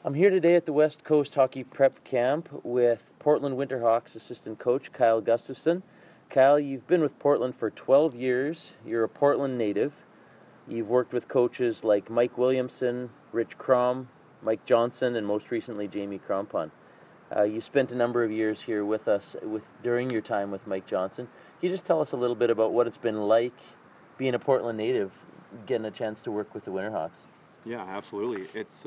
I'm here today at the West Coast Hockey Prep Camp with Portland Winterhawks assistant coach Kyle Gustafson. Kyle, you've been with Portland for 12 years. You're a Portland native. You've worked with coaches like Mike Williamson, Rich Crom, Mike Johnson, and most recently Jamie Crompon. You spent a number of years here with us during your time with Mike Johnson. Can you just tell us a little bit about what it's been like being a Portland native, getting a chance to work with the Winterhawks? Yeah, absolutely. It's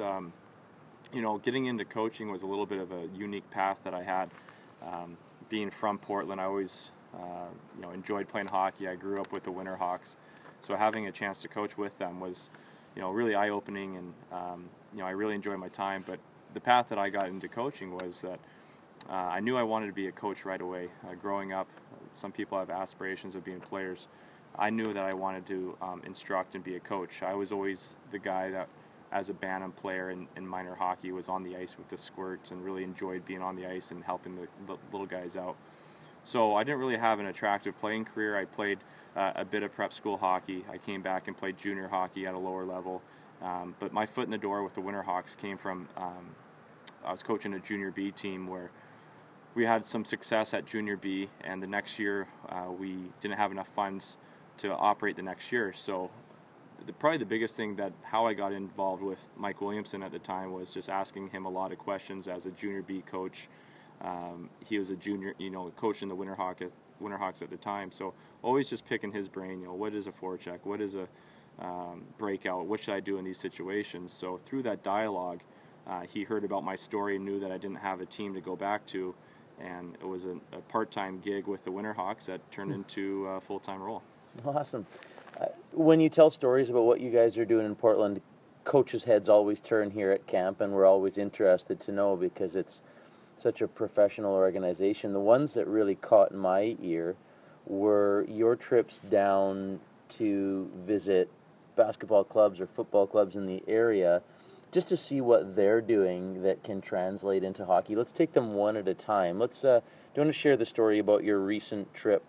getting into coaching was a little bit of a unique path that I had. Being from Portland, I always enjoyed playing hockey. I grew up with the Winterhawks, so having a chance to coach with them was really eye-opening, and I really enjoyed my time. But the path that I got into coaching was that I knew I wanted to be a coach right away. Growing up, some people have aspirations of being players. I knew that I wanted to instruct and be a coach. I was always the guy that, as a Bantam player in minor hockey, was on the ice with the squirts and really enjoyed being on the ice and helping the little guys out. So I didn't really have an attractive playing career. I played a bit of prep school hockey. I came back and played junior hockey at a lower level. But my foot in the door with the Winterhawks came from I was coaching a junior B team where we had some success at junior B, and the next year we didn't have enough funds to operate the next year. So probably the biggest thing that how I got involved with Mike Williamson at the time was just asking him a lot of questions as a junior B coach. He was a junior, coach in the Winterhawks at the time. So always just picking his brain. What is a forecheck? What is a breakout? What should I do in these situations? So through that dialogue, he heard about my story and knew that I didn't have a team to go back to, and it was a part-time gig with the Winterhawks that turned into a full-time role. Awesome. When you tell stories about what you guys are doing in Portland, coaches' heads always turn here at camp, and we're always interested to know because it's such a professional organization. The ones that really caught my ear were your trips down to visit basketball clubs or football clubs in the area just to see what they're doing that can translate into hockey. Let's take them one at a time. Do you want to share the story about your recent trip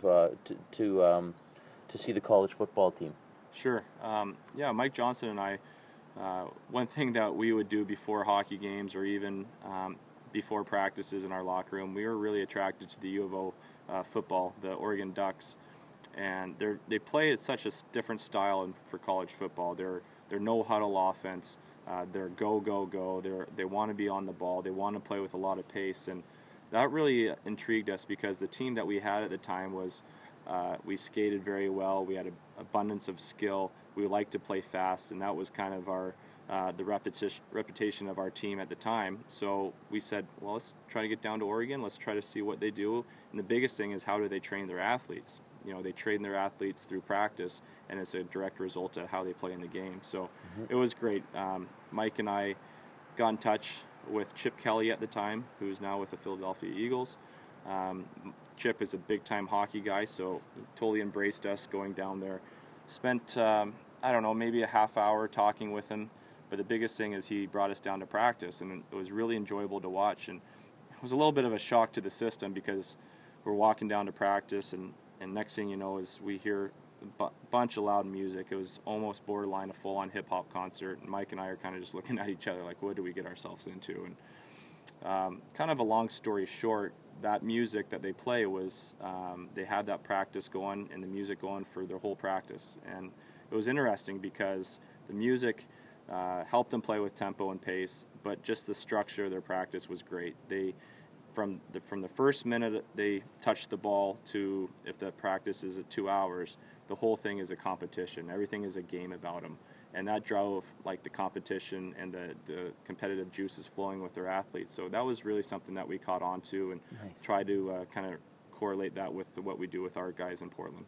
to see the college football team? Sure. Mike Johnson and I, one thing that we would do before hockey games or even before practices in our locker room, we were really attracted to the U of O football, the Oregon Ducks. And they play at such a different style for college football. They're no huddle offense. They're go, go, go. They want to be on the ball. They want to play with a lot of pace. And that really intrigued us because the team that we had at the time was we skated very well. We had an abundance of skill. We liked to play fast, and that was kind of the reputation of our team at the time. So we said, well, let's try to get down to Oregon. Let's try to see what they do. And the biggest thing is, how do they train their athletes? They train their athletes through practice, and it's a direct result of how they play in the game. So it was great. Mike and I got in touch with Chip Kelly at the time, who's now with the Philadelphia Eagles. Chip is a big-time hockey guy, so he totally embraced us going down there. Spent, maybe a half hour talking with him, but the biggest thing is he brought us down to practice, and it was really enjoyable to watch. And it was a little bit of a shock to the system because we're walking down to practice, and next thing you know is we hear a bunch of loud music. It was almost borderline a full-on hip-hop concert, and Mike and I are kind of just looking at each other like, what do we get ourselves into? And kind of a long story short, that music that they play was, they had that practice going and the music going for their whole practice. And it was interesting because the music helped them play with tempo and pace, but just the structure of their practice was great. From the first minute they touched the ball to if the practice is at 2 hours, the whole thing is a competition. Everything is a game about them. And that drove the competition and the competitive juices flowing with their athletes. So that was really something that we caught on to and tried to kind of correlate that with what we do with our guys in Portland.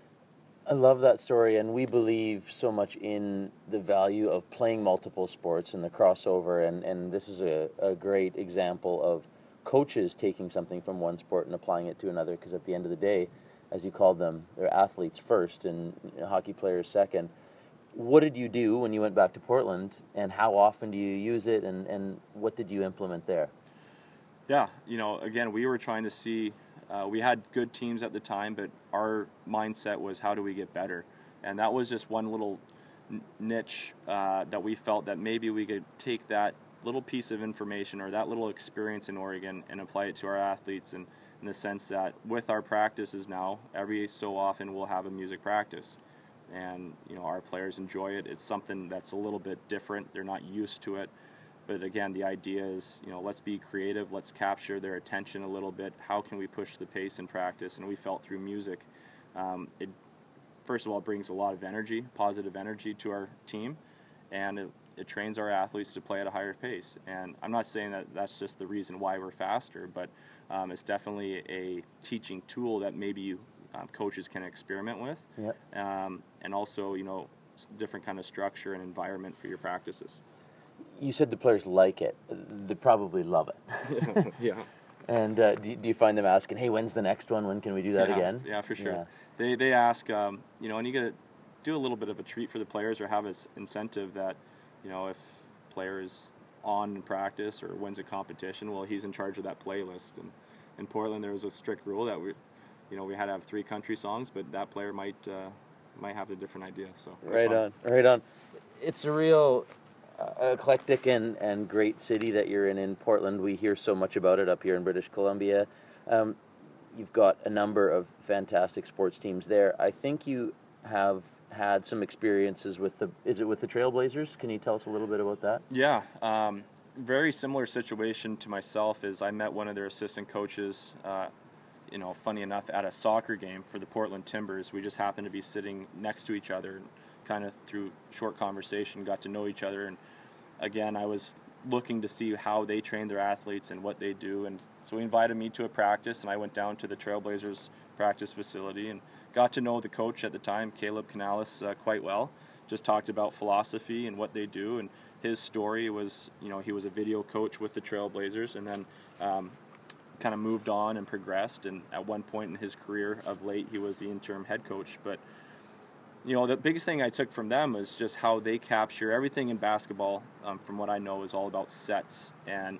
I love that story, and we believe so much in the value of playing multiple sports and the crossover, and this is a great example of coaches taking something from one sport and applying it to another, because at the end of the day, as you called them, they're athletes first and hockey players second. What did you do when you went back to Portland, and how often do you use it, and what did you implement there? Yeah, again, we were trying to see, we had good teams at the time, but our mindset was, how do we get better? And that was just one little niche that we felt that maybe we could take that little piece of information or that little experience in Oregon and apply it to our athletes, and in the sense that with our practices now, every so often we'll have a music practice, and our players enjoy it. It's something that's a little bit different. They're not used to it. But again, the idea is, let's be creative, let's capture their attention a little bit. How can we push the pace in practice? And we felt through music, it first of all brings a lot of energy, positive energy to our team, and it trains our athletes to play at a higher pace. And I'm not saying that that's just the reason why we're faster, but it's definitely a teaching tool that maybe coaches can experiment with. Yep. And also, different kind of structure and environment for your practices. You said the players like it. They probably love it. Yeah. And do you find them asking, hey, when's the next one? When can we do that again? Yeah, for sure. Yeah. They ask, and you got to do a little bit of a treat for the players, or have an incentive that, if player is on in practice or wins a competition, well, he's in charge of that playlist. And in Portland, there was a strict rule that we had to have 3 country songs, but that player might have a different idea. So right on. It's a real eclectic and great city that you're in Portland. We hear so much about it up here in British Columbia. You've got a number of fantastic sports teams there. I think you have had some experiences with the Trailblazers? Can you tell us a little bit about that? Yeah, very similar situation to myself. Is I met one of their assistant coaches, funny enough, at a soccer game for the Portland Timbers. We just happened to be sitting next to each other, and kind of through short conversation got to know each other. And again, I was looking to see how they train their athletes and what they do, and so he invited me to a practice, and I went down to the Trailblazers practice facility and got to know the coach at the time, Caleb Canales, quite well. Just talked about philosophy and what they do, and his story was, he was a video coach with the Trailblazers, and then kind of moved on and progressed, and at one point in his career of late, he was the interim head coach. But the biggest thing I took from them was just how they capture everything in basketball. From what I know, is all about sets and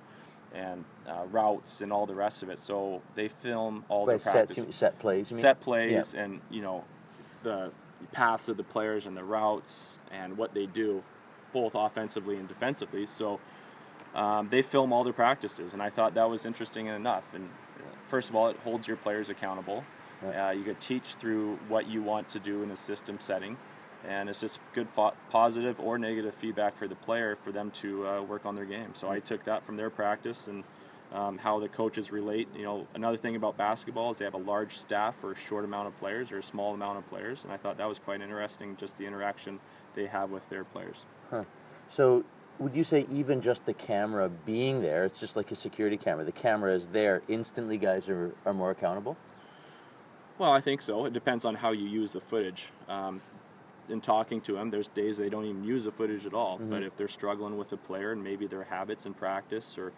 routes and all the rest of it. So they film all the practices. Set plays. You mean? Set plays, yeah. And the paths of the players and the routes and what they do, both offensively and defensively. So they film all their practices, and I thought that was interesting enough. And first of all, it holds your players accountable. You could teach through what you want to do in a system setting, and it's just good positive or negative feedback for the player for them to work on their game. So I took that from their practice, and how the coaches relate. Another thing about basketball is they have a large staff for a short amount of players or a small amount of players, and I thought that was quite interesting, just the interaction they have with their players. So would you say even just the camera being there, it's just like a security camera, the camera is there, instantly guys are more accountable? Well, I think so. It depends on how you use the footage. In talking to them, there's days they don't even use the footage at all. Mm-hmm. But if they're struggling with a player and maybe their habits in practice, or,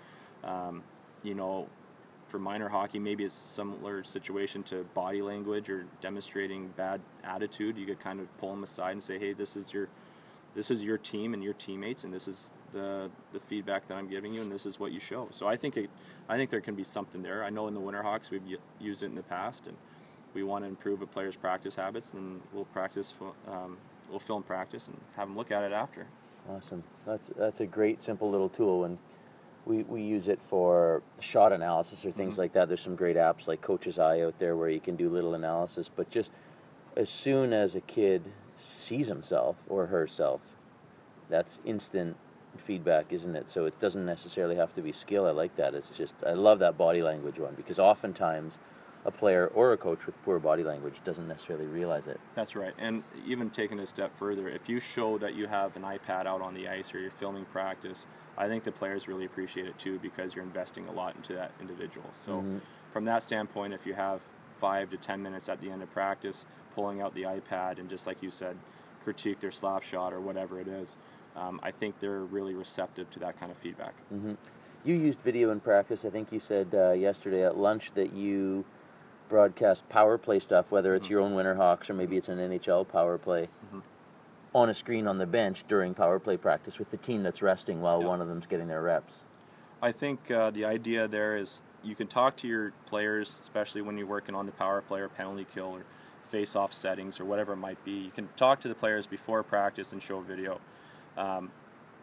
for minor hockey, maybe it's a similar situation to body language or demonstrating bad attitude, you could kind of pull them aside and say, hey, this is your team and your teammates, and this is the feedback that I'm giving you, and this is what you show. So I think there can be something there. I know in the Winterhawks we've used it in the past, and we want to improve a player's practice habits, and we'll film practice and have them look at it after. Awesome. That's a great simple little tool, and we use it for shot analysis or things like that. There's some great apps like Coach's Eye out there where you can do little analysis, but just as soon as a kid sees himself or herself, that's instant feedback, isn't it? So it doesn't necessarily have to be skill. I like that. It's just, I love that body language one, because oftentimes a player or a coach with poor body language doesn't necessarily realize it. That's right. And even taking it a step further, if you show that you have an iPad out on the ice or you're filming practice, I think the players really appreciate it too, because you're investing a lot into that individual. So from that standpoint, if you have 5 to 10 minutes at the end of practice, pulling out the iPad and, just like you said, critique their slap shot or whatever it is, I think they're really receptive to that kind of feedback. You used video in practice. I think you said yesterday at lunch that you broadcast power play stuff, whether it's your own Winterhawks or maybe it's an NHL power play, on a screen on the bench during power play practice with the team that's resting while one of them's getting their reps. I think the idea there is you can talk to your players, especially when you're working on the power play or penalty kill or face-off settings or whatever it might be. You can talk to the players before practice and show video. But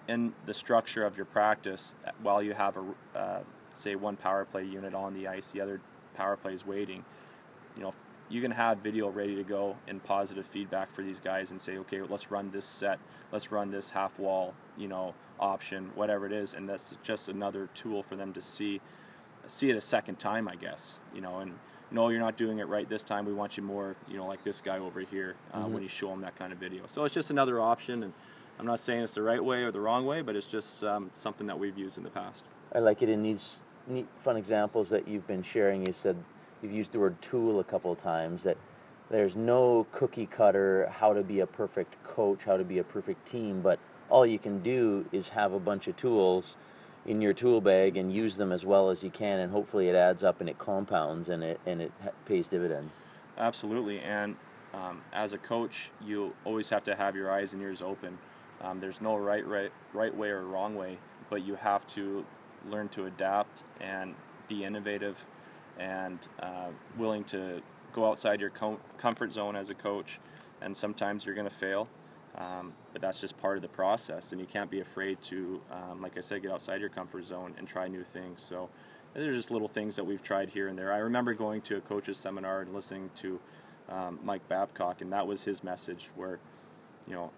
in the structure of your practice, while you have a say one power play unit on the ice, the other power play is waiting, you know, you can have video ready to go and positive feedback for these guys and say, okay, let's run this set, let's run this half wall, you know, option, whatever it is, and that's just another tool for them to see it a second time, I guess, you know, and no, you're not doing it right this time. We want you more, you know, like this guy over here when you show them that kind of video. So it's just another option, and I'm not saying it's the right way or the wrong way, but it's just something that we've used in the past. I like it in these neat, fun examples that you've been sharing. You said you've used the word tool a couple of times, that there's no cookie cutter how to be a perfect coach, how to be a perfect team, but all you can do is have a bunch of tools in your tool bag and use them as well as you can, and hopefully it adds up and it compounds and it pays dividends. Absolutely, and as a coach, you always have to have your eyes and ears open. There's no right way or wrong way, but you have to learn to adapt and be innovative and willing to go outside your comfort zone as a coach. And sometimes you're going to fail, but that's just part of the process, and you can't be afraid to, like I said, get outside your comfort zone and try new things. So there's just little things that we've tried here and there. I remember going to a coach's seminar and listening to Mike Babcock, and that was his message, where, you know,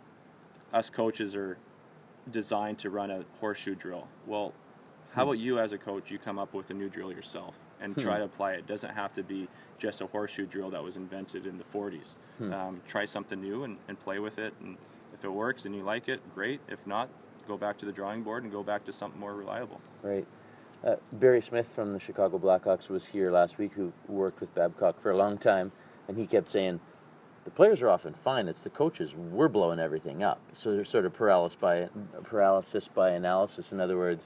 us coaches are designed to run a horseshoe drill. Well, how about you as a coach, you come up with a new drill yourself and try to apply it. It doesn't have to be just a horseshoe drill that was invented in the 40s. Try something new and play with it, and if it works and you like it, great. If not, go back to the drawing board and go back to something more reliable. Right. Barry Smith from the Chicago Blackhawks was here last week, who worked with Babcock for a long time, and he kept saying, the players are often fine, it's the coaches, we're blowing everything up. So there's sort of paralysis by analysis. In other words,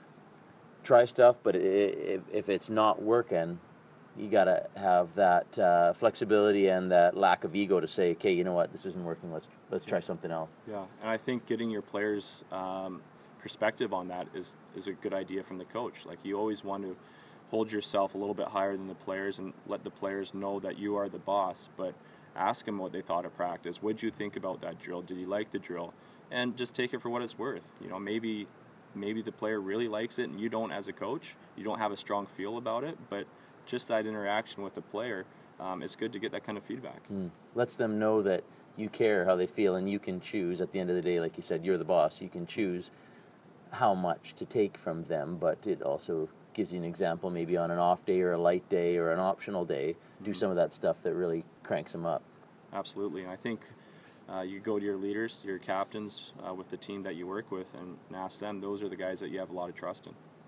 try stuff, but if it's not working, you got to have that flexibility and that lack of ego to say, okay, you know what, this isn't working, let's try something else. Yeah, and I think getting your players' perspective on that is a good idea from the coach. Like, you always want to hold yourself a little bit higher than the players and let the players know that you are the boss, but ask them what they thought of practice. What did you think about that drill? Did you like the drill? And just take it for what it's worth. You know, maybe the player really likes it and you don't as a coach. You don't have a strong feel about it, but just that interaction with the player, it's good to get that kind of feedback. Lets them know that you care how they feel, and you can choose. At the end of the day, like you said, you're the boss. You can choose how much to take from them, but it also gives you an example, maybe on an off day or a light day or an optional day, do some of that stuff that really cranks them up. Absolutely. And I think you go to your leaders, your captains with the team that you work with, and ask them. Those are the guys that you have a lot of trust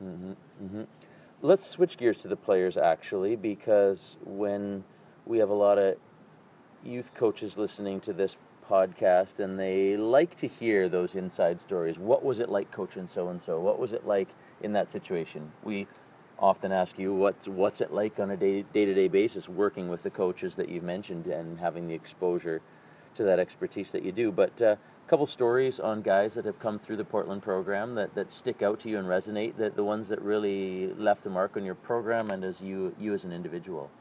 in. Let's switch gears to the players, actually, because when we have a lot of youth coaches listening to this podcast, and they like to hear those inside stories. What was it like coaching so-and-so? What was it like in that situation? We often ask you, what's it like on a day-to-day basis working with the coaches that you've mentioned and having the exposure to that expertise that you do. But a couple stories on guys that have come through the Portland program that stick out to you and resonate, that the ones that really left a mark on your program and as you as an individual.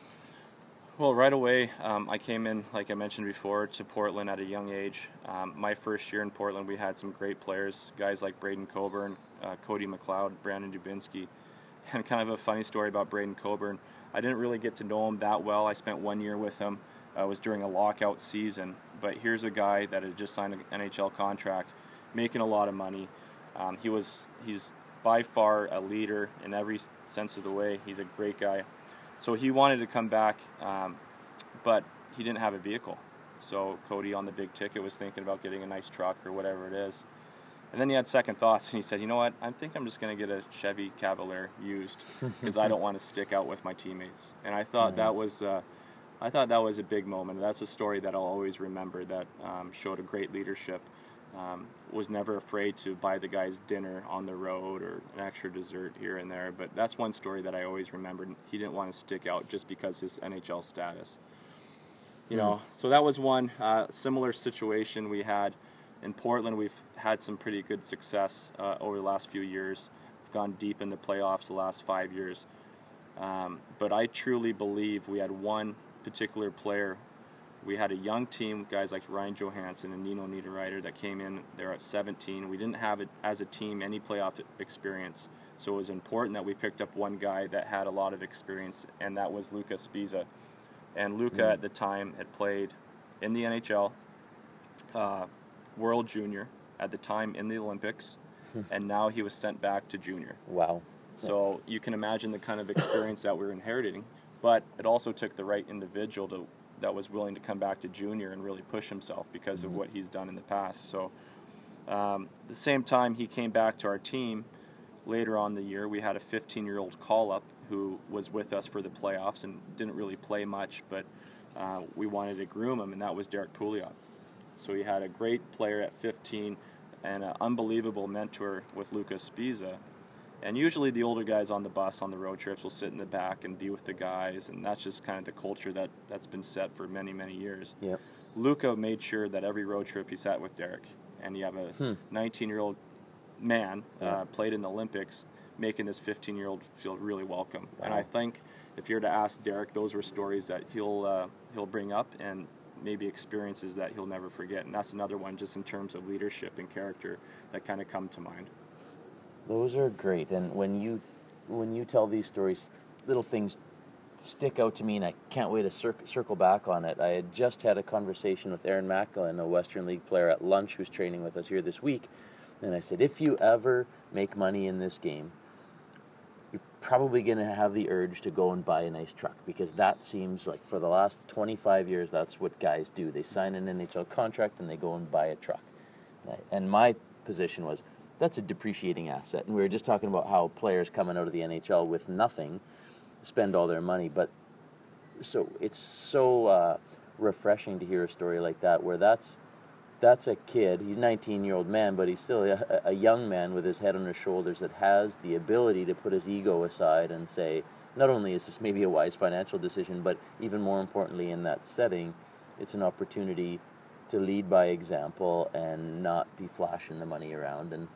Well, right away, I came in, like I mentioned before, to Portland at a young age. My first year in Portland, we had some great players, guys like Braden Coburn, Cody McLeod, Brandon Dubinsky. And kind of a funny story about Braden Coburn, I didn't really get to know him that well. I spent 1 year with him. It was during a lockout season. But here's a guy that had just signed an NHL contract, making a lot of money. He's by far a leader in every sense of the way. He's a great guy. So he wanted to come back, but he didn't have a vehicle. So Cody, on the big ticket, was thinking about getting a nice truck or whatever it is. And then he had second thoughts, and he said, you know what, I think I'm just going to get a Chevy Cavalier used because I don't want to stick out with my teammates. And I thought that was a big moment. That's a story that I'll always remember, that showed a great leadership. Was never afraid to buy the guys dinner on the road or an extra dessert here and there. But that's one story that I always remembered. He didn't want to stick out just because his NHL status. You know, so that was one similar situation we had in Portland. We've had some pretty good success over the last few years. We've gone deep in the playoffs the last 5 years. But I truly believe we had one particular player We had a young team, guys like Ryan Johansson and Nino Niederreiter that came in there at 17. We didn't have, as a team, any playoff experience. So it was important that we picked up one guy that had a lot of experience, and that was Luca Spiza. And Luca at the time had played in the NHL, World Junior, at the time in the Olympics, and now he was sent back to junior. Wow. So you can imagine the kind of experience that we're inheriting, but it also took the right individual that was willing to come back to junior and really push himself because of what he's done in the past. So at the same time he came back to our team, later on in the year, we had a 15-year-old call-up who was with us for the playoffs and didn't really play much, but we wanted to groom him, and that was Derek Pouliot. So he had a great player at 15 and an unbelievable mentor with Lucas Spiza. And usually the older guys on the bus on the road trips will sit in the back and be with the guys, and that's just kind of the culture that's been set for many, many years. Yep. Luca made sure that every road trip he sat with Derek, and you have a 19-year-old man played in the Olympics, making this 15-year-old feel really welcome. Wow. And I think if you're to ask Derek, those were stories that he'll bring up and maybe experiences that he'll never forget. And that's another one just in terms of leadership and character that kind of come to mind. Those are great, and when you tell these stories, little things stick out to me, and I can't wait to circle back on it. I had just had a conversation with Aaron Macklin, a Western League player, at lunch who's training with us here this week, and I said, if you ever make money in this game, you're probably going to have the urge to go and buy a nice truck, because that seems like for the last 25 years, that's what guys do. They sign an NHL contract and they go and buy a truck. And my position was, that's a depreciating asset. And we were just talking about how players coming out of the NHL with nothing spend all their money. But so it's so refreshing to hear a story like that, where that's a kid. He's a 19-year-old man, but he's still a young man with his head on his shoulders that has the ability to put his ego aside and say, not only is this maybe a wise financial decision, but even more importantly in that setting, it's an opportunity to lead by example and not be flashing the money around. And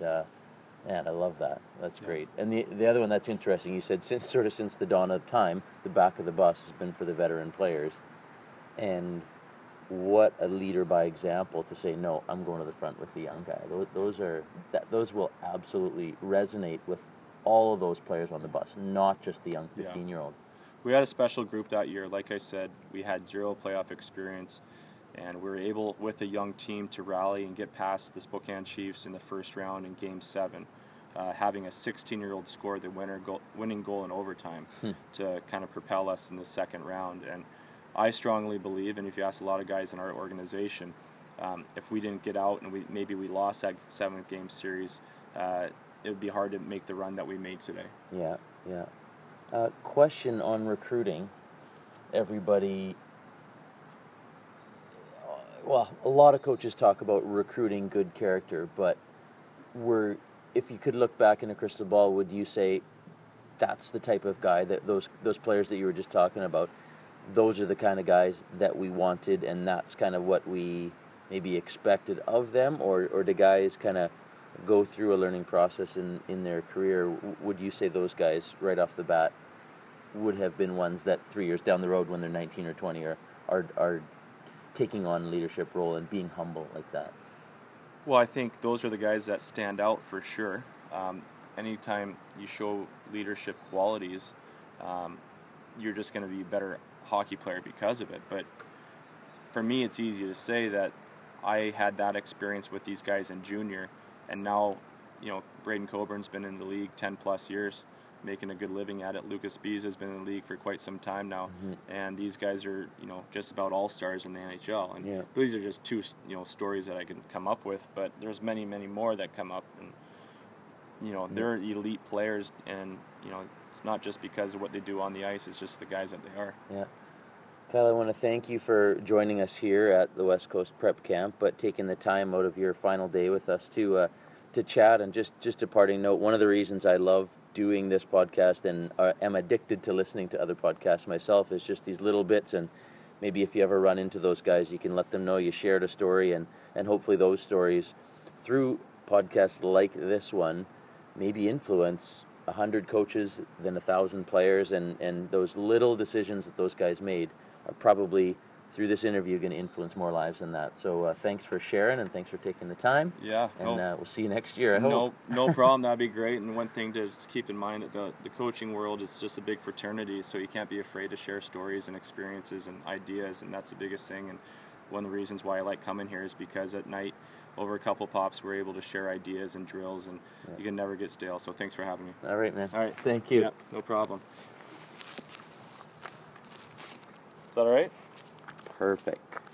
I love that. That's great. And the other one that's interesting, you said since the dawn of time, the back of the bus has been for the veteran players. And what a leader by example to say, no, I'm going to the front with the young guy. Those will absolutely resonate with all of those players on the bus, not just the young 15-year-old. We had a special group that year. Like I said, we had zero playoff experience, and we were able, with a young team, to rally and get past the Spokane Chiefs in the first round in Game 7, having a 16-year-old score the winning goal in overtime to kind of propel us in the second round. And I strongly believe, and if you ask a lot of guys in our organization, if we didn't get out and maybe we lost that 7th game series, it would be hard to make the run that we made today. Yeah. Question on recruiting. Everybody, well, a lot of coaches talk about recruiting good character, but if you could look back in a crystal ball, would you say that's the type of guy, that those players that you were just talking about, those are the kind of guys that we wanted, and that's kind of what we maybe expected of them? Or do guys kind of go through a learning process in their career? Would you say those guys right off the bat would have been ones that 3 years down the road when they're 19 or 20 are taking on a leadership role and being humble like that? Well, I think those are the guys that stand out for sure. Anytime you show leadership qualities, you're just going to be a better hockey player because of it. But for me, it's easy to say that I had that experience with these guys in junior, and now, Braden Coburn's been in the league 10 plus years, making a good living at it. Lucas Spiza has been in the league for quite some time now, and these guys are, just about all-stars in the NHL. And these are just two, stories that I can come up with, but there's many, many more that come up, and they're elite players, and it's not just because of what they do on the ice, it's just the guys that they are. Yeah. Kyle, I want to thank you for joining us here at the West Coast Prep Camp, but taking the time out of your final day with us to chat. And just a parting note, one of the reasons I love doing this podcast and am addicted to listening to other podcasts myself is just these little bits, and maybe if you ever run into those guys, you can let them know you shared a story, and hopefully those stories, through podcasts like this one, maybe influence 100 coaches, then 1,000 players, and those little decisions that those guys made are probably through this interview, going to influence more lives than that. So thanks for sharing, and thanks for taking the time. Yeah. And we'll see you next year, I hope. No problem. That'd be great. And one thing to just keep in mind that the coaching world is just a big fraternity, so you can't be afraid to share stories and experiences and ideas, and that's the biggest thing. And one of the reasons why I like coming here is because at night, over a couple pops, we're able to share ideas and drills, and you can never get stale. So thanks for having me. All right, man. All right. Thank you. Yeah, no problem. Is that all right? Perfect.